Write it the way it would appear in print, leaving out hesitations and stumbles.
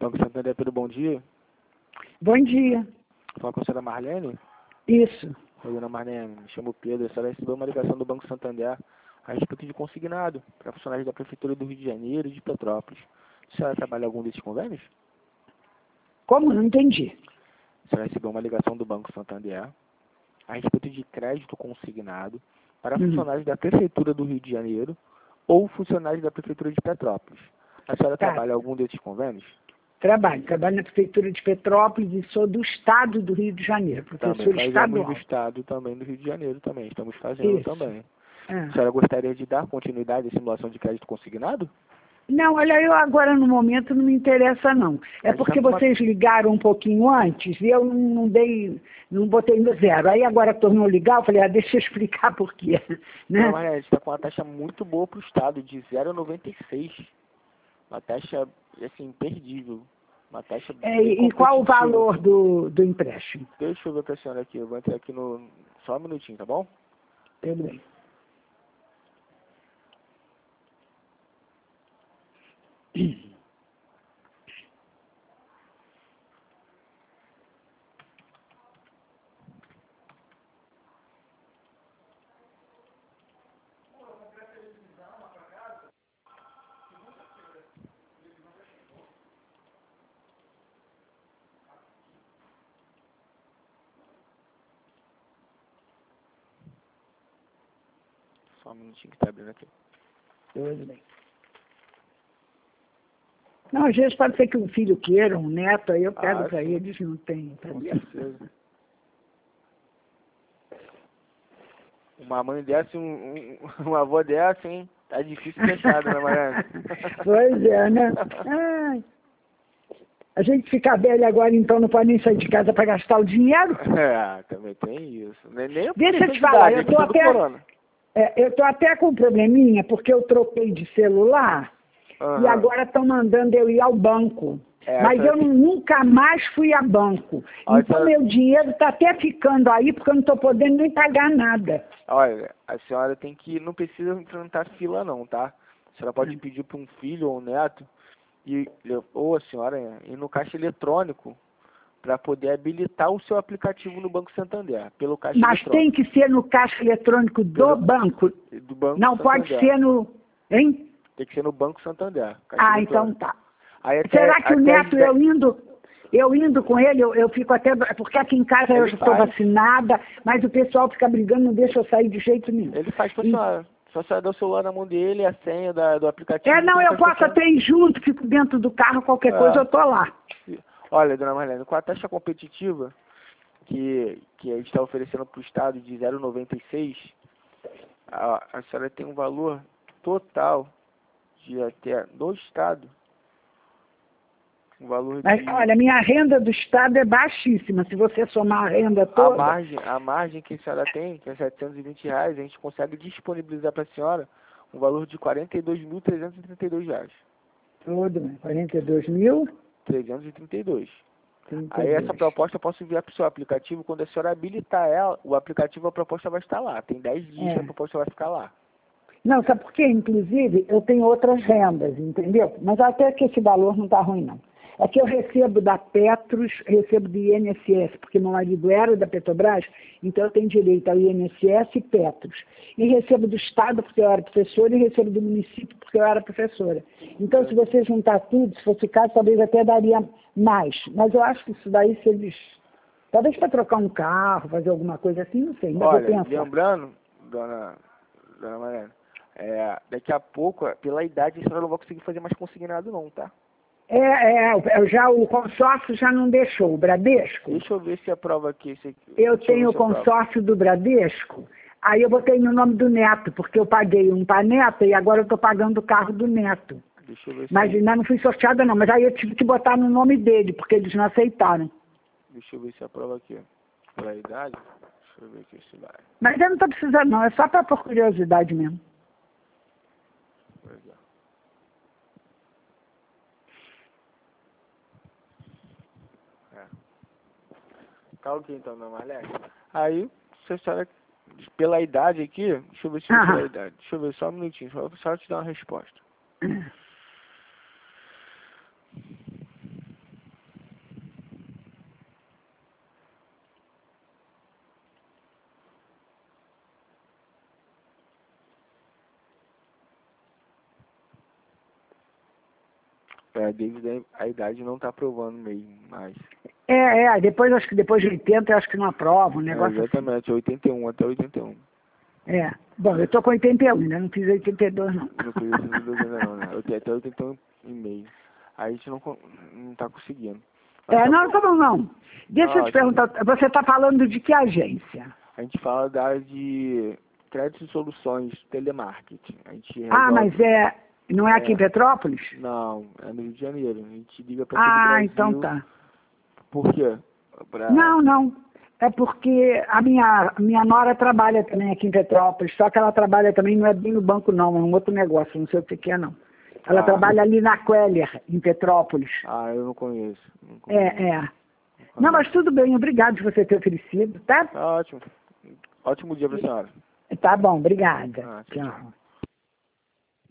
Banco Santander, Pedro, bom dia. Bom dia. Fala com a senhora Marlene? Isso. Oi, dona Marlene, me chamo Pedro. A senhora recebeu uma ligação do Banco Santander a respeito de consignado para funcionários da Prefeitura do Rio de Janeiro e de Petrópolis. A senhora trabalha em algum desses convênios? Como? Não entendi. A senhora recebeu uma ligação do Banco Santander a respeito de crédito consignado para funcionários da Prefeitura do Rio de Janeiro ou funcionários da Prefeitura de Petrópolis. A senhora trabalha em algum desses convênios? Trabalho na Prefeitura de Petrópolis e sou do Estado do Rio de Janeiro, professor Também fazemos estadual. do Estado também do Rio de Janeiro também. Estamos fazendo Isso. também. É. A senhora gostaria de dar continuidade à simulação de crédito consignado? Não, olha, eu agora no momento não me interessa não. É porque vocês ligaram um pouquinho antes e eu não botei no zero. Aí agora tornou a ligar, eu falei, deixa eu explicar por quê. Né? Não, mas a gente está com uma taxa muito boa para o Estado, de 0,96. Uma taxa, assim, imperdível. Uma taxa e qual o valor do empréstimo? Deixa eu ver para a senhora aqui. Eu vou entrar aqui no... Só um minutinho, tá bom? Tudo bem. Só um minutinho que está abrindo aqui. Tudo bem. Não, às vezes pode ser que um filho queira, um neto, aí eu pego para eles, não tem. Com certeza. Uma mãe dessa, uma avó dessa, hein? Tá difícil fechar, né, Mariana? Pois é, né? Ai. A gente fica velho agora, então não pode nem sair de casa para gastar o dinheiro? Também tem isso. Nem Deixa eu te falar, eu tô até com um probleminha, porque eu troquei de celular e agora estão mandando eu ir ao banco. Mas eu nunca mais fui a banco. Então meu dinheiro está até ficando aí, porque eu não estou podendo nem pagar nada. Olha, a senhora tem que... Não precisa enfrentar fila não, tá? A senhora pode pedir para um filho ou um neto, ou a senhora, ir no caixa eletrônico para poder habilitar o seu aplicativo no Banco Santander, pelo caixa eletrônico. Mas tem que ser no caixa eletrônico do banco? Do Banco não Santander. Pode ser no... Hein? Tem que ser no Banco Santander. Então tá. Será que o neto, eu indo com ele, eu fico até... Porque aqui em casa eu estou vacinada, mas o pessoal fica brigando, não deixa eu sair de jeito nenhum. Ele faz pra senhora. Só a senhora dá o celular na mão dele, a senha do aplicativo. Não, eu posso até ir junto, fico dentro do carro, qualquer coisa eu tô lá. Olha, dona Marlene, com a taxa competitiva que a gente está oferecendo para o Estado de 0,96, a senhora tem um valor total de até do Estado. Um valor Mas, olha, minha renda do Estado é baixíssima. Se você somar a renda toda... A margem que a senhora tem, que é R$720, a gente consegue disponibilizar para a senhora um valor de R$42.332. Tudo bem, 42.000... 332. Aí essa proposta eu posso enviar para o seu aplicativo. Quando a senhora habilitar ela, o aplicativo, a proposta vai estar lá. Tem 10 dias que a proposta vai ficar lá. Não, sabe por quê? Inclusive, eu tenho outras rendas, entendeu? Mas até que esse valor não está ruim, não. É que eu recebo da Petros, recebo do INSS, porque meu marido era da Petrobras, então eu tenho direito ao INSS e Petros. E recebo do Estado, porque eu era professora, e recebo do município, porque eu era professora. Então, se você juntar tudo, se fosse caso, talvez até daria mais. Mas eu acho que isso daí, se eles... Talvez para trocar um carro, fazer alguma coisa assim, não sei. Ainda vou pensar. Lembrando, dona Mariana, daqui a pouco, pela idade, a senhora não vai conseguir fazer mais consignado não, tá? O consórcio já não deixou, o Bradesco. Deixa eu ver se aprova aqui. Eu tenho o consórcio do Bradesco, aí eu botei no nome do neto, porque eu paguei um para neto e agora eu estou pagando o carro do neto. Deixa eu ver mas ainda não fui sorteada não, mas aí eu tive que botar no nome dele, porque eles não aceitaram. Deixa eu ver se aprova aqui. Pela idade, deixa eu ver aqui se vai. Mas eu não estou precisando não, é só por curiosidade mesmo. Legal. Tá ok então, dona Marlene. Aí, se a senhora, pela idade aqui, deixa eu ver se pela idade. Deixa eu ver só um minutinho, só te dar uma resposta. devido à idade não tá aprovando mesmo, mas... Depois, acho que depois de 80, eu acho que não aprova, um negócio exatamente, 81 até 81. Bom, eu tô com 81, ainda não fiz 82, não. Não fiz 82 ainda não, né? Eu tenho até 81 e meio. Aí a gente não tá conseguindo. Não, tá bom, não. Deixa eu te perguntar, você tá falando de que agência? A gente fala da área de crédito e soluções, telemarketing. A gente resolve... mas não é aqui em Petrópolis? Não, é no Rio de Janeiro. A gente liga para todo o Brasil. Então tá. Por quê? Não. É porque a minha nora trabalha também aqui em Petrópolis, só que ela trabalha também, não é bem no banco não, é um outro negócio, não sei o que é não. Ela trabalha ali na Queller, em Petrópolis. Eu não conheço. Não, mas tudo bem, obrigado por você ter oferecido, tá? Ótimo. Ótimo dia para a senhora. Tá bom, obrigada. Tchau. Tchau.